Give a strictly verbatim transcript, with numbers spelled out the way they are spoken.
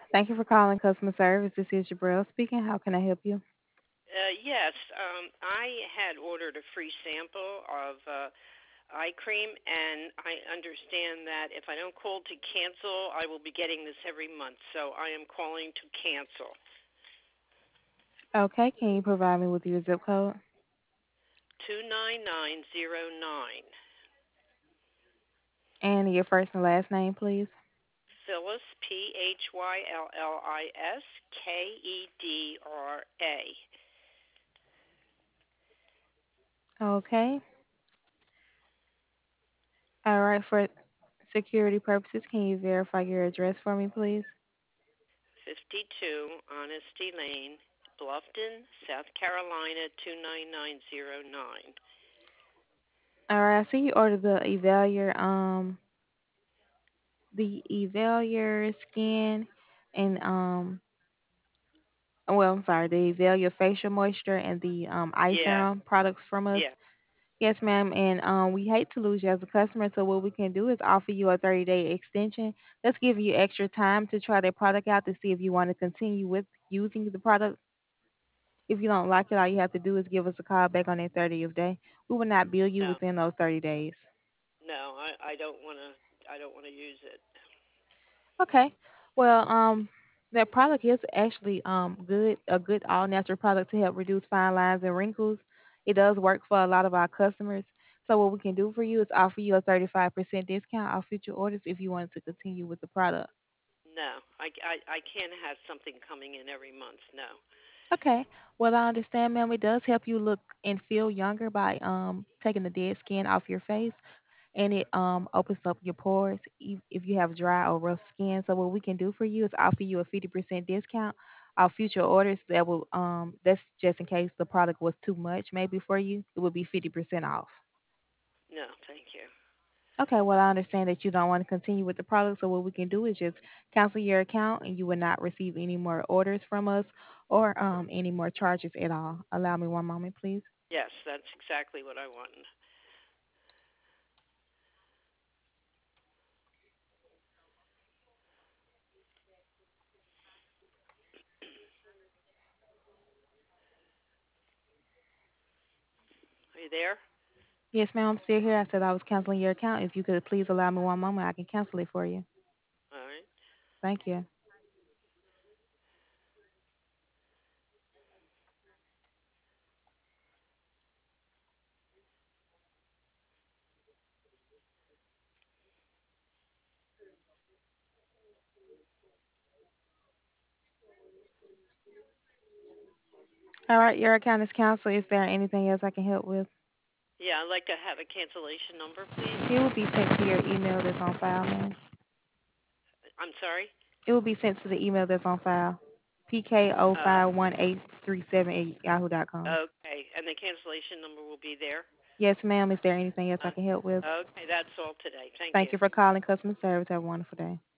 Thank you for calling customer service. This is Jabril speaking. How can I help you? Uh, yes, um, I had ordered a free sample of uh, eye cream, and I understand that if I don't call to cancel, I will be getting this every month. So I am calling to cancel. Okay, can you provide me with your zip code two nine nine zero nine. and your first and last name, please? Phyllis, P H Y L L I S K E D R A. Okay. All right, for security purposes, can you verify your address for me, please? fifty-two Honesty Lane, Bluffton, South Carolina two nine nine zero nine. All right, I see you ordered the Evaluator, um, the Evaluator skin and um, well, I'm sorry, the Evaluator facial moisture and the um eye Yeah, serum products from us. yeah. Yes, ma'am. And um, we hate to lose you as a customer, so what we can do is offer you a thirty-day extension. Let's give you extra time to try that product out to see if you want to continue with using the product. If you don't like it, all you have to do is give us a call back on that thirtieth day. We will not bill you No, within those thirty days. no, I, I don't want to. I don't want to use it. Okay. Well, um, that product is actually um good, a good all natural product to help reduce fine lines and wrinkles. It does work for a lot of our customers. So what we can do for you is offer you a thirty-five percent discount off future orders if you wanted to continue with the product. No, I, I, I can't have something coming in every month. No. Okay. Well, I understand, ma'am. It does help you look and feel younger by um taking the dead skin off your face, and it um opens up your pores if if you have dry or rough skin. So what we can do for you is offer you a fifty percent discount off future orders. That will um that's just in case the product was too much maybe for you. It would be fifty percent off. No, thank you. Okay, well I understand that you don't want to continue with the product, so what we can do is just cancel your account and you will not receive any more orders from us or um any more charges at all. Allow me one moment, please. Yes, that's exactly what I want. Are you there? Yes, ma'am, I'm still here. I said I was canceling your account. If you could please allow me one moment, I can cancel it for you. All right. Thank you. All right, your account is canceled. Is there anything else I can help with? Yeah, I'd like to have a cancellation number, please. It will be sent to your email that's on file, ma'am. I'm sorry. It will be sent to the email that's on file. P K O Uh, five one eight three seven eight yahoo dot com. okay, and the cancellation number will be there. Yes, ma'am. Is there anything else I Uh, can help with? okay, that's all today. Thank Thank you. you for calling customer service. Have a wonderful day.